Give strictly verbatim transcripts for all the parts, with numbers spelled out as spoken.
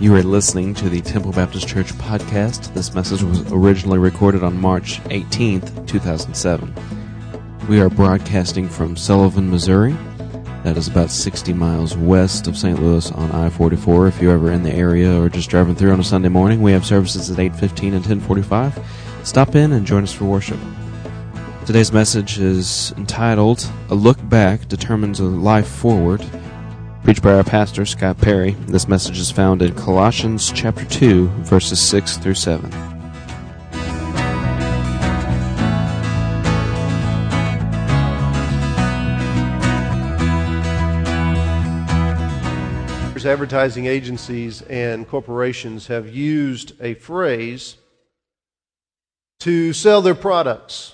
You are listening to the Temple Baptist Church podcast. This message was originally recorded on March eighteenth, two thousand seven. We are broadcasting from Sullivan, Missouri. That is about sixty miles west of Saint Louis on I forty-four. If you're ever in the area or just driving through on a Sunday morning, we have services at eight fifteen and ten forty-five. Stop in and join us for worship. Today's message is entitled, A Look Back Determines a Life Forward, preached by our pastor, Scott Perry. This message is found in Colossians chapter two, verses six through seven. Advertising agencies and corporations have used a phrase to sell their products.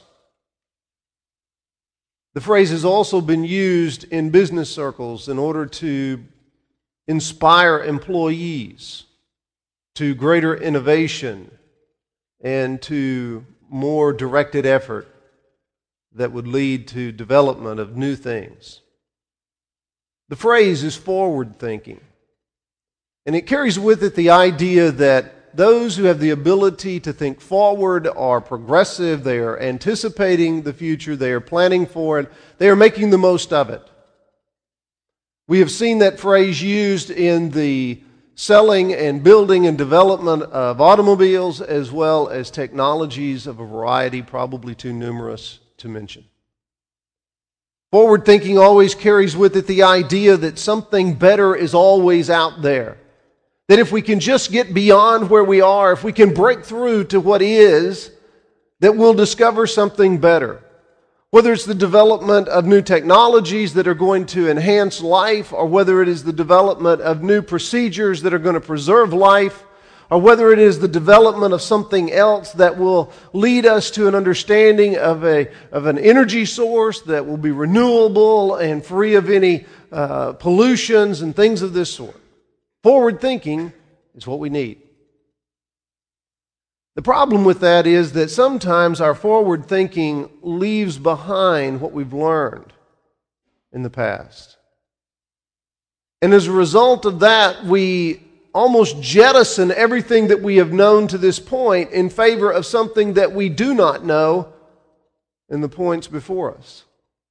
The phrase has also been used in business circles in order to inspire employees to greater innovation and to more directed effort that would lead to development of new things. The phrase is forward thinking. And it carries with it the idea that those who have the ability to think forward are progressive, they are anticipating the future, they are planning for it, they are making the most of it. We have seen that phrase used in the selling and building and development of automobiles as well as technologies of a variety, probably too numerous to mention. Forward thinking always carries with it the idea that something better is always out there. That if we can just get beyond where we are, if we can break through to what is, that we'll discover something better. Whether it's the development of new technologies that are going to enhance life, or whether it is the development of new procedures that are going to preserve life, or whether it is the development of something else that will lead us to an understanding of a of an energy source that will be renewable and free of any uh, pollutions and things of this sort. Forward thinking is what we need. The problem with that is that sometimes our forward thinking leaves behind what we've learned in the past. And as a result of that, we almost jettison everything that we have known to this point in favor of something that we do not know in the points before us.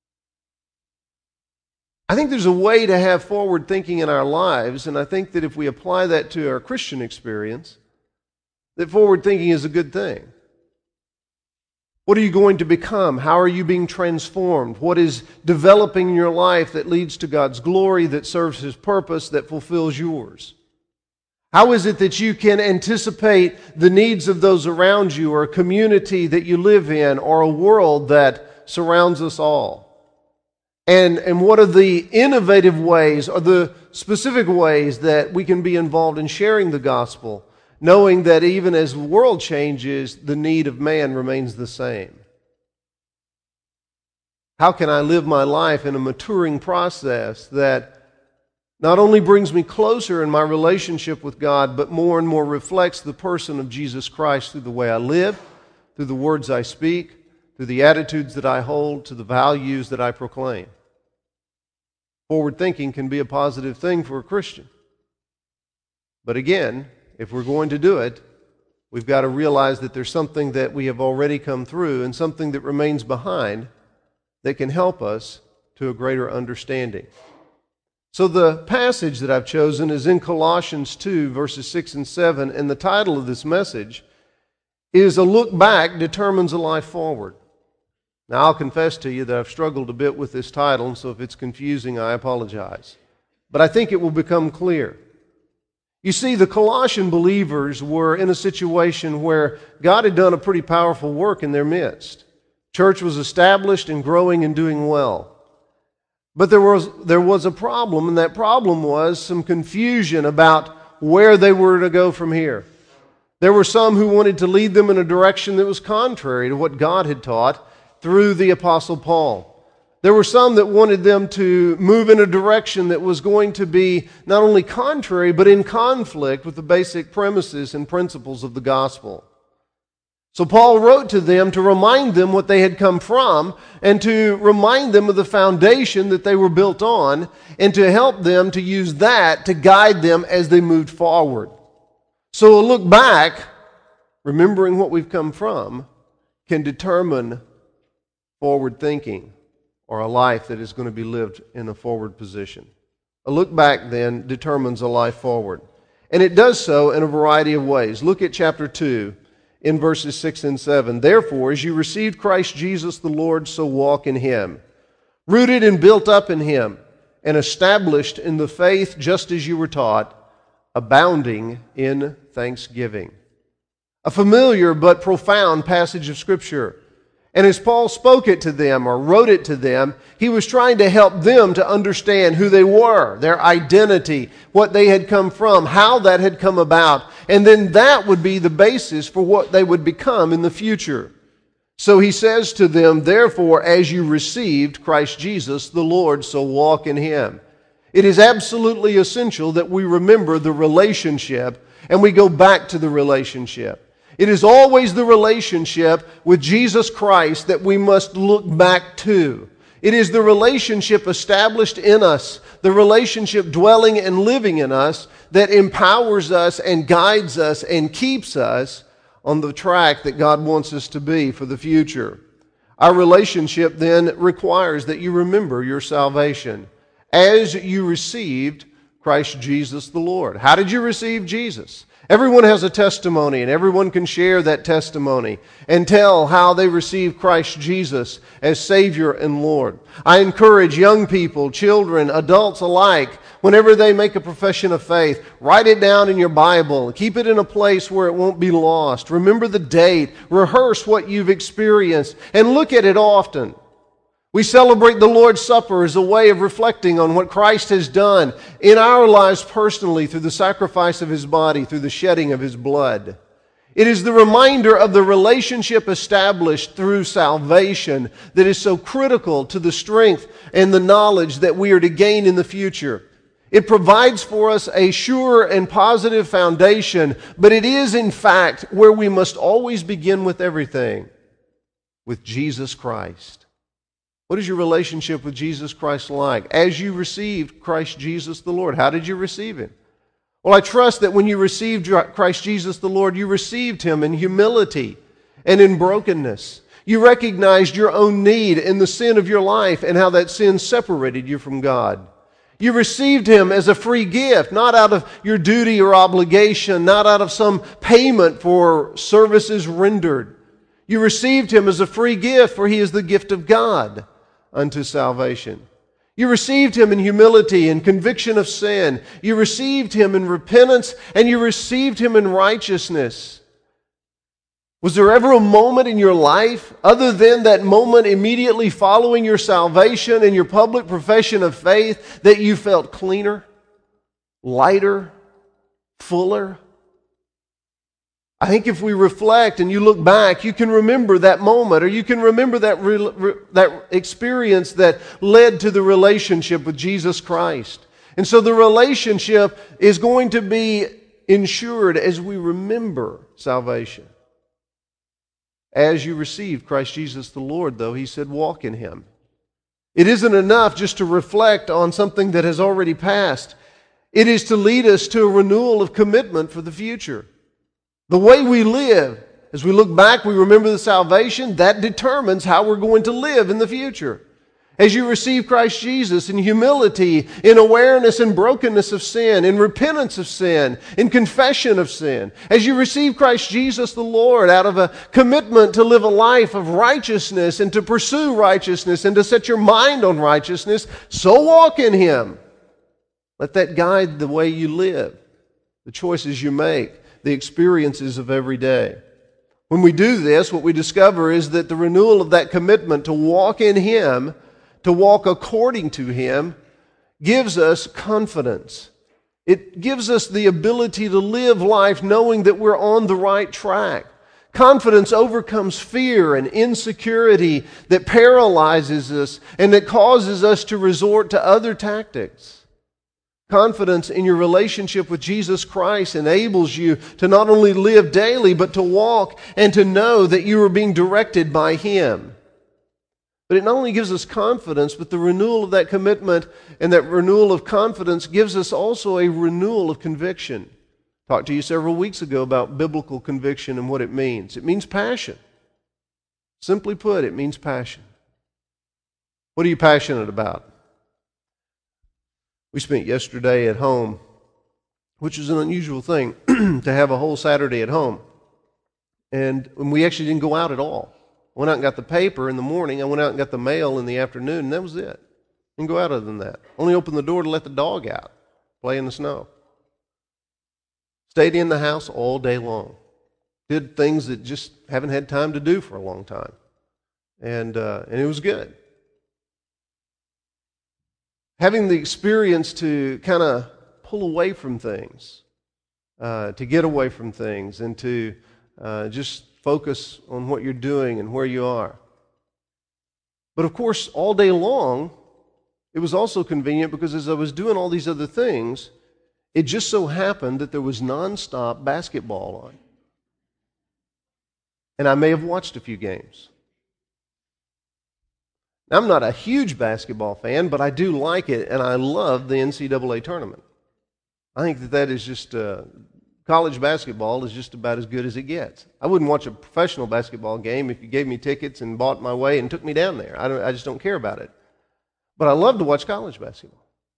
I think there's a way to have forward thinking in our lives, and I think that if we apply that to our Christian experience, that forward thinking is a good thing. What are you going to become? How are you being transformed? What is developing in your life that leads to God's glory, that serves His purpose, that fulfills yours? How is it that you can anticipate the needs of those around you, or a community that you live in, or a world that surrounds us all? And, and what are the innovative ways, or the specific ways that we can be involved in sharing the gospel, knowing that even as the world changes, the need of man remains the same? How can I live my life in a maturing process that not only brings me closer in my relationship with God, but more and more reflects the person of Jesus Christ through the way I live, through the words I speak, through the attitudes that I hold, to the values that I proclaim? Forward thinking can be a positive thing for a Christian. But again, if we're going to do it, we've got to realize that there's something that we have already come through and something that remains behind that can help us to a greater understanding. So the passage that I've chosen is in Colossians two, verses six and seven, and the title of this message is A Look Back Determines a Life Forward. Now, I'll confess to you that I've struggled a bit with this title, and so if it's confusing, I apologize. But I think it will become clear. You see, the Colossian believers were in a situation where God had done a pretty powerful work in their midst. Church was established and growing and doing well. But there was, there was a problem, and that problem was some confusion about where they were to go from here. There were some who wanted to lead them in a direction that was contrary to what God had taught through the Apostle Paul. There were some that wanted them to move in a direction that was going to be not only contrary, but in conflict with the basic premises and principles of the gospel. So Paul wrote to them to remind them what they had come from and to remind them of the foundation that they were built on and to help them to use that to guide them as they moved forward. So a look back, remembering what we've come from, can determine forward thinking or a life that is going to be lived in a forward position. A look back, then, determines a life forward. And it does so in a variety of ways. Look at chapter two in verses six and seven. Therefore, as you received Christ Jesus the Lord, so walk in Him, rooted and built up in Him, and established in the faith just as you were taught, abounding in thanksgiving. A familiar but profound passage of Scripture. And as Paul spoke it to them or wrote it to them, he was trying to help them to understand who they were, their identity, what they had come from, how that had come about. And then that would be the basis for what they would become in the future. So he says to them, therefore, as you received Christ Jesus the Lord, so walk in Him. It is absolutely essential that we remember the relationship and we go back to the relationship. It is always the relationship with Jesus Christ that we must look back to. It is the relationship established in us, the relationship dwelling and living in us that empowers us and guides us and keeps us on the track that God wants us to be for the future. Our relationship then requires that you remember your salvation as you received Christ Jesus the Lord. How did you receive Jesus? Everyone has a testimony, and everyone can share that testimony and tell how they received Christ Jesus as Savior and Lord. I encourage young people, children, adults alike, whenever they make a profession of faith, write it down in your Bible. Keep it in a place where it won't be lost. Remember the date. Rehearse what you've experienced, and look at it often. We celebrate the Lord's Supper as a way of reflecting on what Christ has done in our lives personally through the sacrifice of His body, through the shedding of His blood. It is the reminder of the relationship established through salvation that is so critical to the strength and the knowledge that we are to gain in the future. It provides for us a sure and positive foundation, but it is in fact where we must always begin with everything, with Jesus Christ. What is your relationship with Jesus Christ like? As you received Christ Jesus the Lord, how did you receive Him? Well, I trust that when you received Christ Jesus the Lord, you received Him in humility and in brokenness. You recognized your own need in the sin of your life and how that sin separated you from God. You received Him as a free gift, not out of your duty or obligation, not out of some payment for services rendered. You received Him as a free gift, for He is the gift of God unto salvation. You received Him in humility and conviction of sin. You received Him in repentance, and you received Him in righteousness. Was there ever a moment in your life, other than that moment immediately following your salvation and your public profession of faith, that you felt cleaner, lighter, fuller? I think if we reflect and you look back, you can remember that moment, or you can remember that re- re- that experience that led to the relationship with Jesus Christ. And so the relationship is going to be ensured as we remember salvation. As you received Christ Jesus the Lord, though, He said, walk in Him. It isn't enough just to reflect on something that has already passed. It is to lead us to a renewal of commitment for the future. The way we live, as we look back, we remember the salvation, that determines how we're going to live in the future. As you receive Christ Jesus in humility, in awareness and brokenness of sin, in repentance of sin, in confession of sin. As you receive Christ Jesus the Lord out of a commitment to live a life of righteousness and to pursue righteousness and to set your mind on righteousness, so walk in Him. Let that guide the way you live, the choices you make, the experiences of every day. When we do this, what we discover is that the renewal of that commitment to walk in Him, to walk according to Him, gives us confidence. It gives us the ability to live life knowing that we're on the right track. Confidence overcomes fear and insecurity that paralyzes us and that causes us to resort to other tactics. Confidence in your relationship with Jesus Christ enables you to not only live daily, but to walk and to know that you are being directed by Him. But it not only gives us confidence, but the renewal of that commitment and that renewal of confidence gives us also a renewal of conviction. Talked to you several weeks ago about biblical conviction and what it means. It means passion. Simply put, it means passion. What are you passionate about? We spent yesterday at home, which is an unusual thing, to have a whole Saturday at home. And we actually didn't go out at all. I went out and got the paper in the morning. I went out and got the mail in the afternoon, and that was it. Didn't go out other than that. Only opened the door to let the dog out, play in the snow. Stayed in the house all day long. Did things that just haven't had time to do for a long time. And, uh, and it was good. Having the experience to kind of pull away from things, uh, to get away from things, and to uh, just focus on what you're doing and where you are. But of course, all day long, it was also convenient because as I was doing all these other things, it just so happened that there was nonstop basketball on. And I may have watched a few games. Now, I'm not a huge basketball fan, but I do like it, and I love the N C double A tournament. I think that that is just, uh, college basketball is just about as good as it gets. I wouldn't watch a professional basketball game if you gave me tickets and bought my way and took me down there. I, don't, I just don't care about it. But I love to watch college basketball.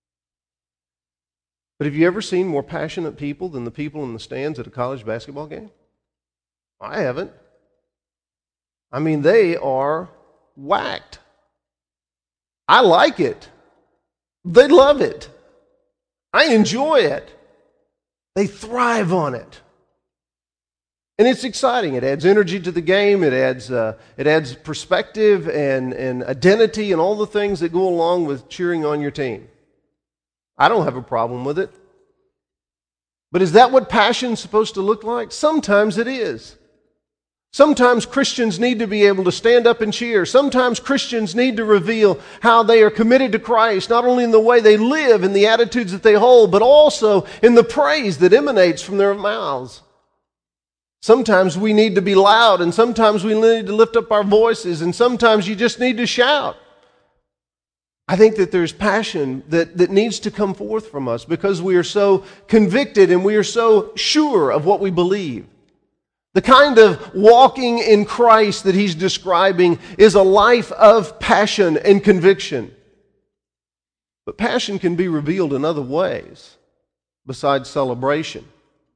But have you ever seen more passionate people than the people in the stands at a college basketball game? I haven't. I mean, they are whacked. I like it. They love it. I enjoy it. They thrive on it. And it's exciting. It adds energy to the game. It adds, uh, it adds perspective and, and identity and all the things that go along with cheering on your team. I don't have a problem with it. But is that what passion's supposed to look like? Sometimes it is. Sometimes Christians need to be able to stand up and cheer. Sometimes Christians need to reveal how they are committed to Christ, not only in the way they live and the attitudes that they hold, but also in the praise that emanates from their mouths. Sometimes we need to be loud, and sometimes we need to lift up our voices, and sometimes you just need to shout. I think that there's passion that, that needs to come forth from us because we are so convicted and we are so sure of what we believe. The kind of walking in Christ that he's describing is a life of passion and conviction. But passion can be revealed in other ways besides celebration.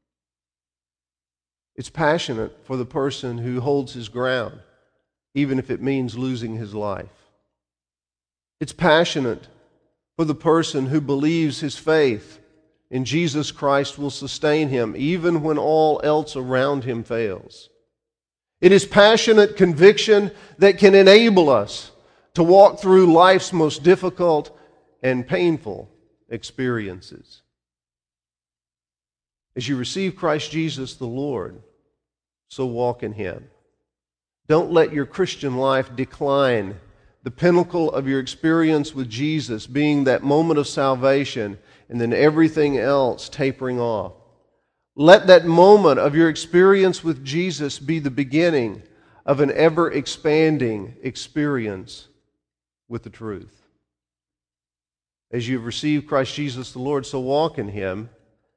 It's passionate for the person who holds his ground, even if it means losing his life. It's passionate for the person who believes his faith in Jesus Christ will sustain him even when all else around him fails. It is passionate conviction that can enable us to walk through life's most difficult and painful experiences. As you receive Christ Jesus the Lord, so walk in him. Don't let your Christian life decline. The pinnacle of your experience with Jesus being that moment of salvation and then everything else tapering off. Let that moment of your experience with Jesus be the beginning of an ever-expanding experience with the truth. As you've received Christ Jesus the Lord, so walk in him,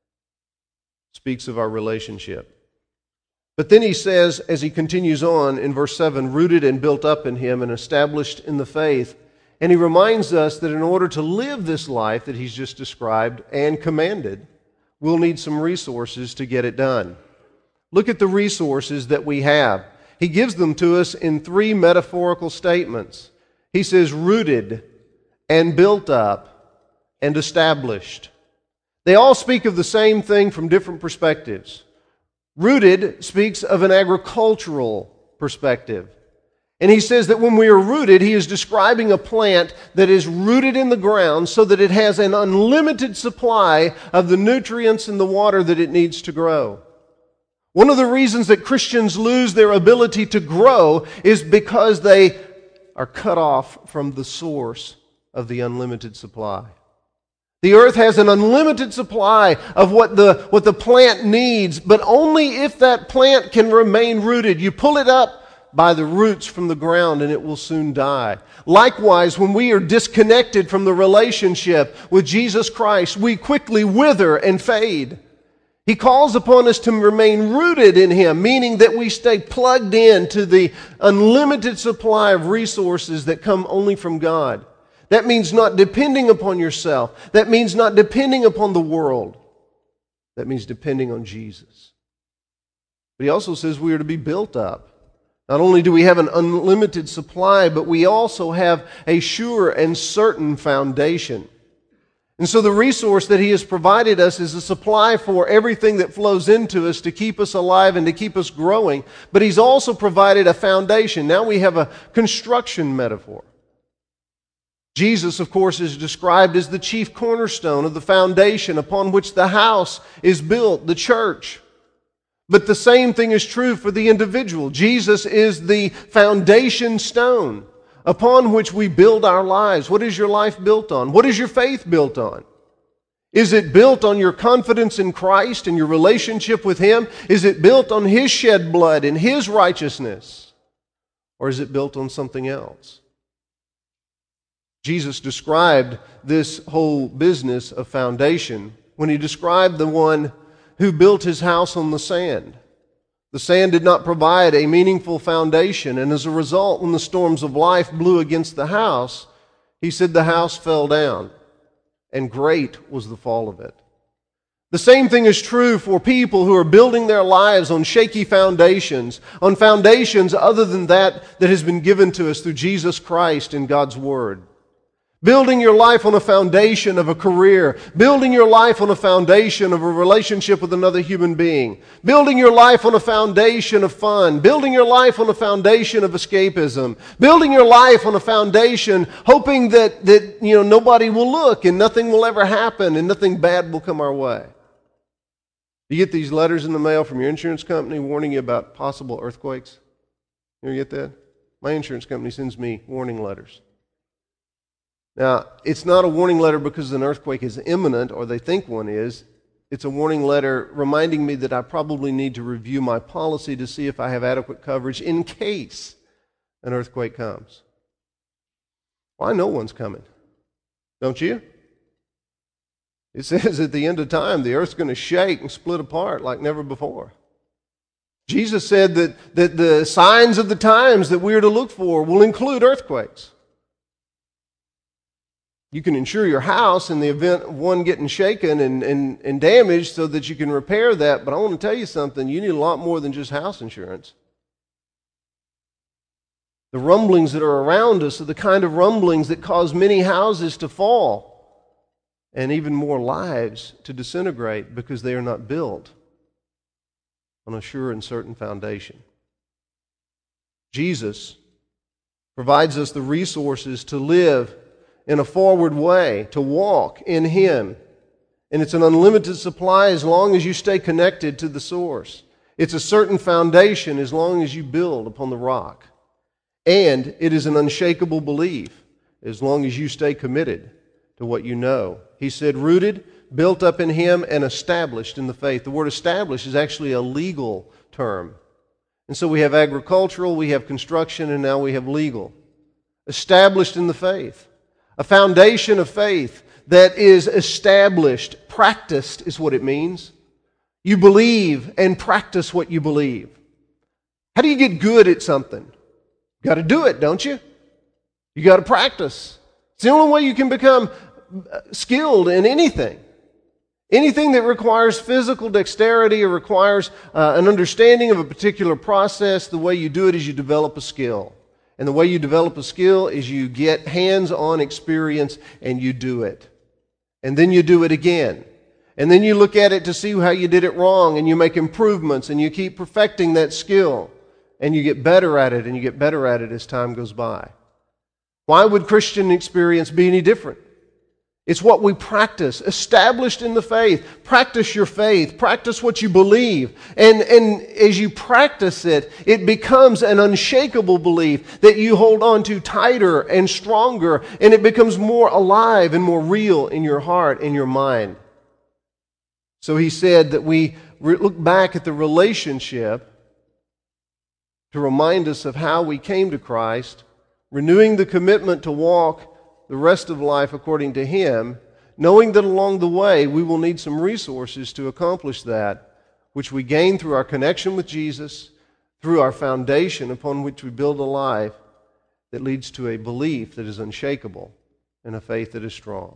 speaks of our relationship. But then he says, as he continues on in verse seven, rooted and built up in him and established in the faith. And he reminds us that in order to live this life that he's just described and commanded, we'll need some resources to get it done. Look at the resources that we have. He gives them to us in three metaphorical statements. He says, rooted and built up and established. They all speak of the same thing from different perspectives. Rooted speaks of an agricultural perspective. And he says that when we are rooted, he is describing a plant that is rooted in the ground so that it has an unlimited supply of the nutrients and the water that it needs to grow. One of the reasons that Christians lose their ability to grow is because they are cut off from the source of the unlimited supply. The earth has an unlimited supply of what the, what the plant needs, but only if that plant can remain rooted. You pull it up by the roots from the ground and it will soon die. Likewise, when we are disconnected from the relationship with Jesus Christ, we quickly wither and fade. He calls upon us to remain rooted in Him, meaning that we stay plugged in to the unlimited supply of resources that come only from God. That means not depending upon yourself. That means not depending upon the world. That means depending on Jesus. But He also says we are to be built up. Not only do we have an unlimited supply, but we also have a sure and certain foundation. And so the resource that He has provided us is a supply for everything that flows into us to keep us alive and to keep us growing. But He's also provided a foundation. Now we have a construction metaphor. Jesus, of course, is described as the chief cornerstone of the foundation upon which the house is built, the church. But the same thing is true for the individual. Jesus is the foundation stone upon which we build our lives. What is your life built on? What is your faith built on? Is it built on your confidence in Christ and your relationship with Him? Is it built on His shed blood and His righteousness? Or is it built on something else? Jesus described this whole business of foundation when He described the one who built his house on the sand. The sand did not provide a meaningful foundation, and as a result, when the storms of life blew against the house, He said the house fell down, and great was the fall of it. The same thing is true for people who are building their lives on shaky foundations, on foundations other than that that has been given to us through Jesus Christ and God's Word. Building your life on a foundation of a career. Building your life on a foundation of a relationship with another human being. Building your life on a foundation of fun. Building your life on a foundation of escapism. Building your life on a foundation hoping that, that you know, nobody will look and nothing will ever happen and nothing bad will come our way. You get these letters in the mail from your insurance company warning you about possible earthquakes? You ever get that? My insurance company sends me warning letters. Now, it's not a warning letter because an earthquake is imminent or they think one is. It's a warning letter reminding me that I probably need to review my policy to see if I have adequate coverage in case an earthquake comes. Well, I know one's coming. Don't you? It says at the end of time, the earth's going to shake and split apart like never before. Jesus said that, that the signs of the times that we are to look for will include earthquakes. You can insure your house in the event of one getting shaken and, and, and damaged so that you can repair that. But I want to tell you something. You need a lot more than just house insurance. The rumblings that are around us are the kind of rumblings that cause many houses to fall and even more lives to disintegrate because they are not built on a sure and certain foundation. Jesus provides us the resources to live in a forward way, to walk in Him. And it's an unlimited supply as long as you stay connected to the source. It's a certain foundation as long as you build upon the rock. And it is an unshakable belief as long as you stay committed to what you know. He said, rooted, built up in Him, and established in the faith. The word established is actually a legal term. And so we have agricultural, we have construction, and now we have legal. Established in the faith. A foundation of faith that is established, practiced is what it means. You believe and practice what you believe. How do you get good at something? You got to do it, don't you? You got to practice. It's the only way you can become skilled in anything. Anything that requires physical dexterity or requires uh, an understanding of a particular process, the way you do it is you develop a skill. And the way you develop a skill is you get hands-on experience and you do it. And then you do it again. And then you look at it to see how you did it wrong and you make improvements and you keep perfecting that skill. And you get better at it and you get better at it as time goes by. Why would Christian experience be any different? It's what we practice, established in the faith. Practice your faith. Practice what you believe. And, and as you practice it, it becomes an unshakable belief that you hold on to tighter and stronger, and it becomes more alive and more real in your heart and your mind. So he said that we look back at the relationship to remind us of how we came to Christ, renewing the commitment to walk the rest of life according to Him, knowing that along the way we will need some resources to accomplish that, which we gain through our connection with Jesus, through our foundation upon which we build a life that leads to a belief that is unshakable and a faith that is strong.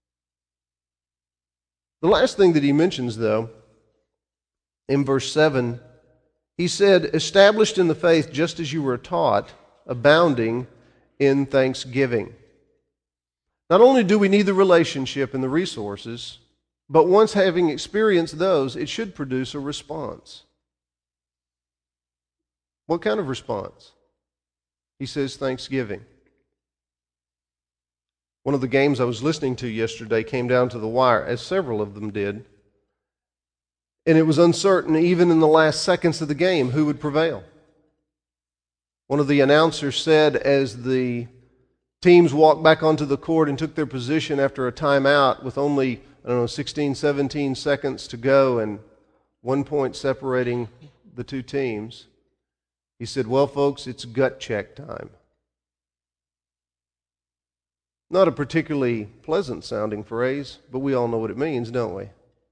The last thing that he mentions, though, in verse seven, he said, established in the faith just as you were taught, abounding in thanksgiving. Not only do we need the relationship and the resources, but once having experienced those, it should produce a response. What kind of response? He says thanksgiving. One of the games I was listening to yesterday came down to the wire, as several of them did. And it was uncertain, even in the last seconds of the game, who would prevail. One of the announcers said as the teams walked back onto the court and took their position after a timeout with only, I don't know, sixteen, seventeen seconds to go and one point separating the two teams, he said, well, folks, it's gut check time. Not a particularly pleasant sounding phrase, but we all know what it means, don't we?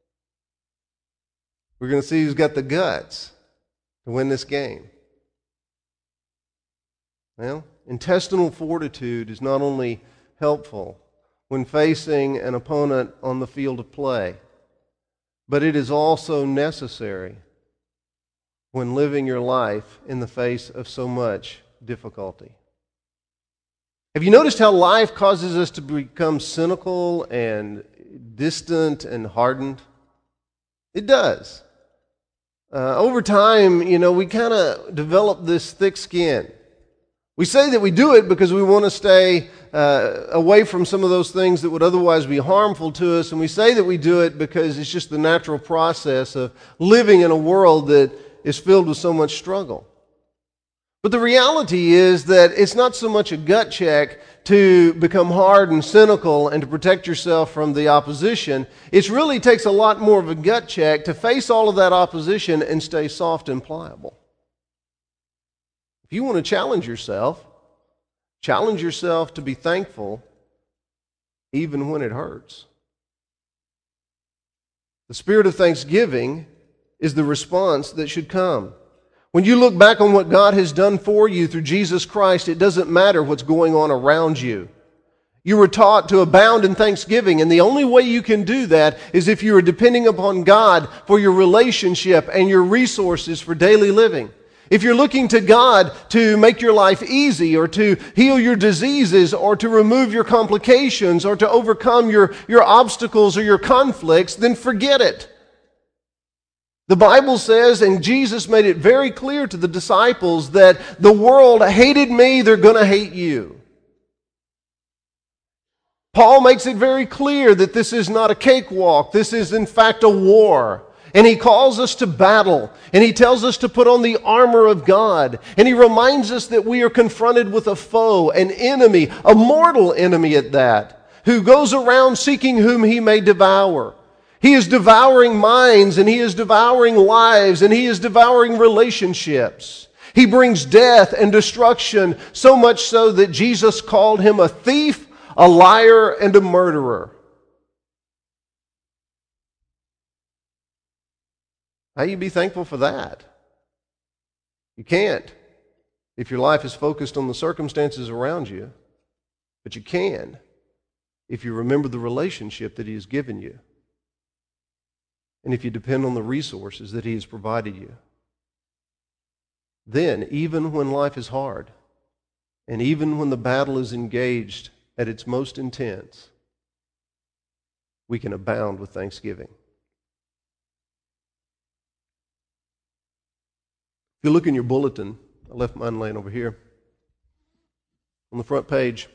We're going to see who's got the guts to win this game. Well, intestinal fortitude is not only helpful when facing an opponent on the field of play, but it is also necessary when living your life in the face of so much difficulty. Have you noticed how life causes us to become cynical and distant and hardened? It does. Uh, over time, you know, we kind of develop this thick skin. We say that we do it because we want to stay uh, away from some of those things that would otherwise be harmful to us, and we say that we do it because it's just the natural process of living in a world that is filled with so much struggle. But the reality is that it's not so much a gut check to become hard and cynical and to protect yourself from the opposition. It really takes a lot more of a gut check to face all of that opposition and stay soft and pliable. If you want to challenge yourself, challenge yourself to be thankful even when it hurts. The spirit of thanksgiving is the response that should come. When you look back on what God has done for you through Jesus Christ, it doesn't matter what's going on around you. You were taught to abound in thanksgiving, and the only way you can do that is if you are depending upon God for your relationship and your resources for daily living. If you're looking to God to make your life easy or to heal your diseases or to remove your complications or to overcome your, your obstacles or your conflicts, then forget it. The Bible says, and Jesus made it very clear to the disciples, that the world hated me, they're going to hate you. Paul makes it very clear that this is not a cakewalk. This is in fact a war. And he calls us to battle. And he tells us to put on the armor of God. And he reminds us that we are confronted with a foe, an enemy, a mortal enemy at that, who goes around seeking whom he may devour. He is devouring minds, and he is devouring lives, and he is devouring relationships. He brings death and destruction, so much so that Jesus called him a thief, a liar, and a murderer. How do you be thankful for that? You can't if your life is focused on the circumstances around you, but you can if you remember the relationship that he has given you. And if you depend on the resources that he has provided you. Then, even when life is hard, and even when the battle is engaged at its most intense, we can abound with thanksgiving. If you look in your bulletin, I left mine laying over here, on the front page,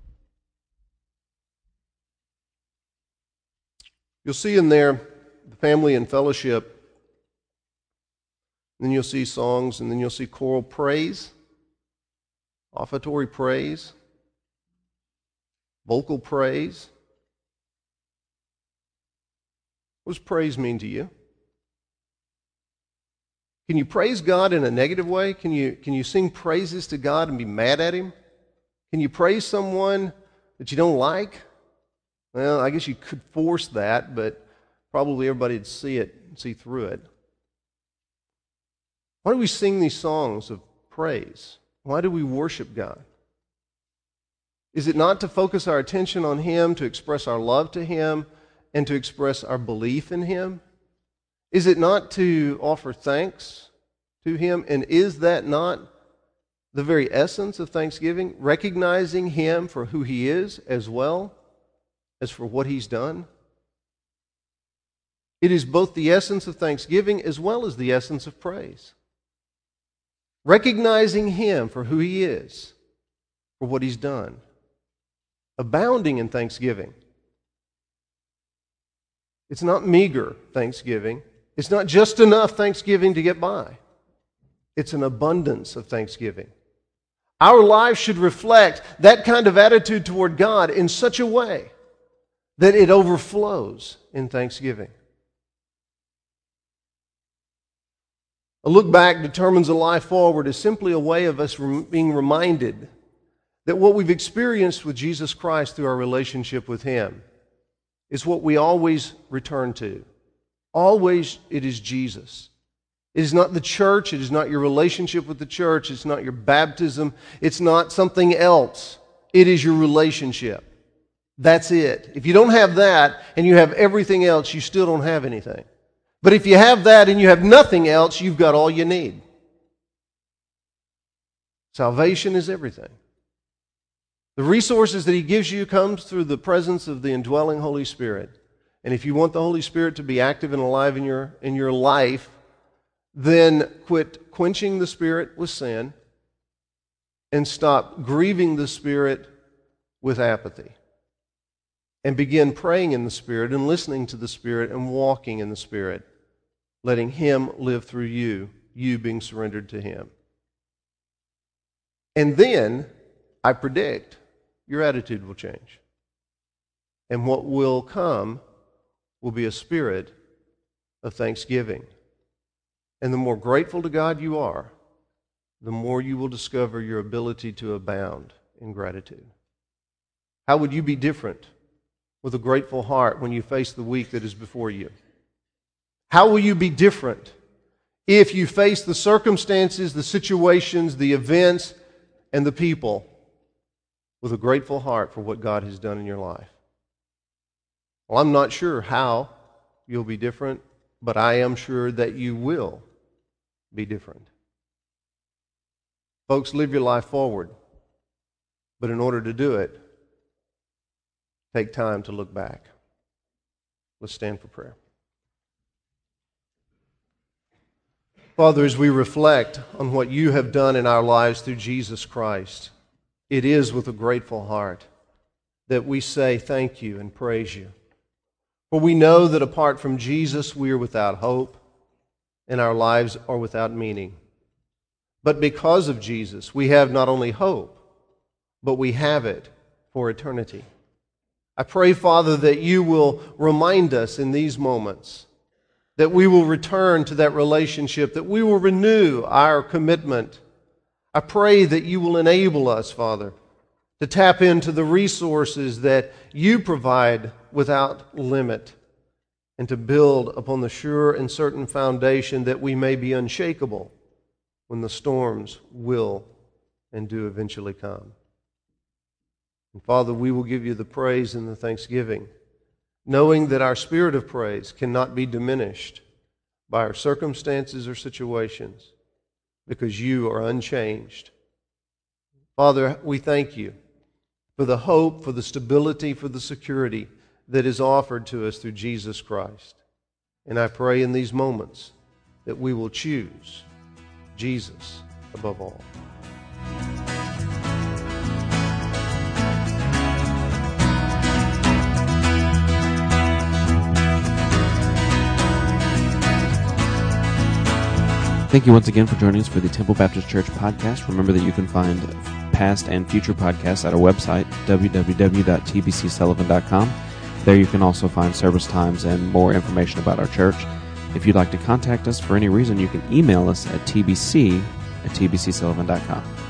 you'll see in there the family and fellowship. And then you'll see songs, and then you'll see choral praise, offertory praise, vocal praise. What does praise mean to you? Can you praise God in a negative way? Can you, can you sing praises to God and be mad at him? Can you praise someone that you don't like? Well, I guess you could force that, but probably everybody would see it, see through it. Why do we sing these songs of praise? Why do we worship God? Is it not to focus our attention on Him, to express our love to Him, and to express our belief in Him? Is it not to offer thanks to Him? And is that not the very essence of thanksgiving? Recognizing Him for who He is as well as for what He's done? It is both the essence of thanksgiving as well as the essence of praise. Recognizing Him for who He is, for what He's done. Abounding in thanksgiving. It's not meager thanksgiving. It's not just enough thanksgiving to get by. It's an abundance of thanksgiving. Our lives should reflect that kind of attitude toward God in such a way that it overflows in thanksgiving. A look back determines a life forward is simply a way of us being reminded that what we've experienced with Jesus Christ through our relationship with Him is what we always return to. Always it is Jesus. It is not the church. It is not your relationship with the church. It's not your baptism. It's not something else. It is your relationship. That's it. If you don't have that and you have everything else, you still don't have anything. But if you have that and you have nothing else, you've got all you need. Salvation is everything. The resources that He gives you comes through the presence of the indwelling Holy Spirit. And if you want the Holy Spirit to be active and alive in your, in your life, then quit quenching the Spirit with sin and stop grieving the Spirit with apathy. And begin praying in the Spirit and listening to the Spirit and walking in the Spirit, letting Him live through you, you being surrendered to Him. And then, I predict, your attitude will change. And what will come will be a spirit of thanksgiving. And the more grateful to God you are, the more you will discover your ability to abound in gratitude. How would you be different with a grateful heart when you face the week that is before you? How will you be different if you face the circumstances, the situations, the events, and the people with a grateful heart for what God has done in your life? Well, I'm not sure how you'll be different, but I am sure that you will be different. Folks, live your life forward. But in order to do it, take time to look back. Let's stand for prayer. Father, as we reflect on what You have done in our lives through Jesus Christ, it is with a grateful heart that we say thank You and praise You. For we know that apart from Jesus, we are without hope, and our lives are without meaning. But because of Jesus, we have not only hope, but we have it for eternity. I pray, Father, that You will remind us in these moments, that we will return to that relationship, that we will renew our commitment. I pray that You will enable us, Father, to tap into the resources that You provide without limit, and to build upon the sure and certain foundation that we may be unshakable when the storms will and do eventually come. And Father, we will give You the praise and the thanksgiving, knowing that our spirit of praise cannot be diminished by our circumstances or situations, because You are unchanged. Father, we thank You for the hope, for the stability, for the security that is offered to us through Jesus Christ. And I pray in these moments that we will choose Jesus above all. Thank you once again for joining us for the Temple Baptist Church podcast. Remember that you can find past and future podcasts at our website, w w w dot t b c sullivan dot com. There you can also find service times and more information about our church. If you'd like to contact us for any reason, you can email us at t b c at t b c sullivan dot com.